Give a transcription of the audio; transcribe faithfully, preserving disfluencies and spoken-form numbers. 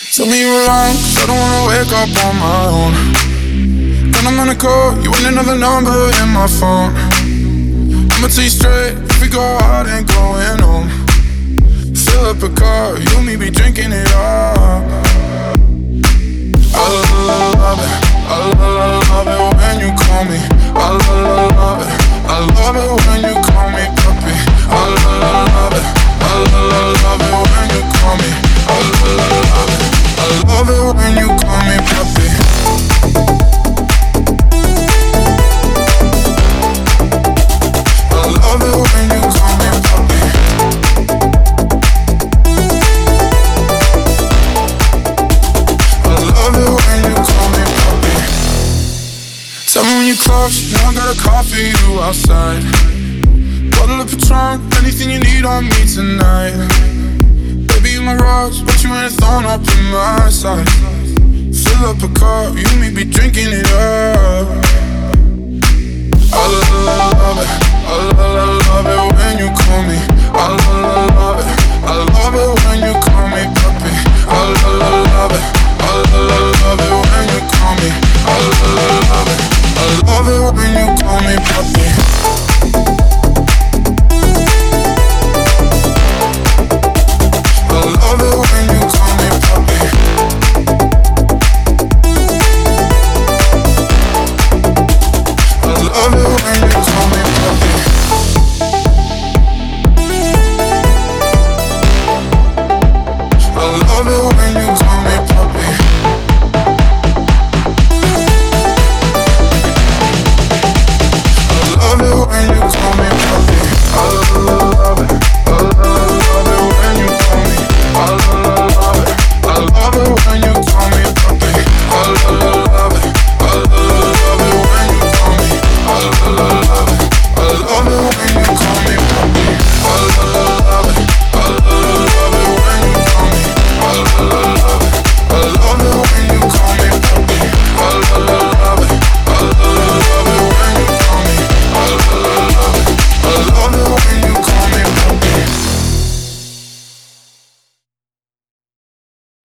Tell me you're alone, 'cause I don't wanna wake up on my own. Then I'm gonna call you with another number in my phone. I'ma tell you straight, if we go out, ain't going home. Fill up a car, you and me be drinking it up. I love it, I love it when you call me. I love it, I love it when you call me puppy. I love it, I love it when you call me. I love it, I love it when you call me puppy. I love it when you call me puppy. I love it when you call me puppy. Tell me when you're close, you know I got a call for you outside. Bottle of Patron, anything you need on me tonight. Baby, you my rose, but you ain't thrown up in my side. Fill up a cup, you and me be drinking it up. I love it, I love it when you call me. I love it, I love it when you call me puppy. I love it, I love it when you call me. I love it, I love it when you call me puppy. I love it when you call me puppy. I love it when you call me puppy. I love it when you call me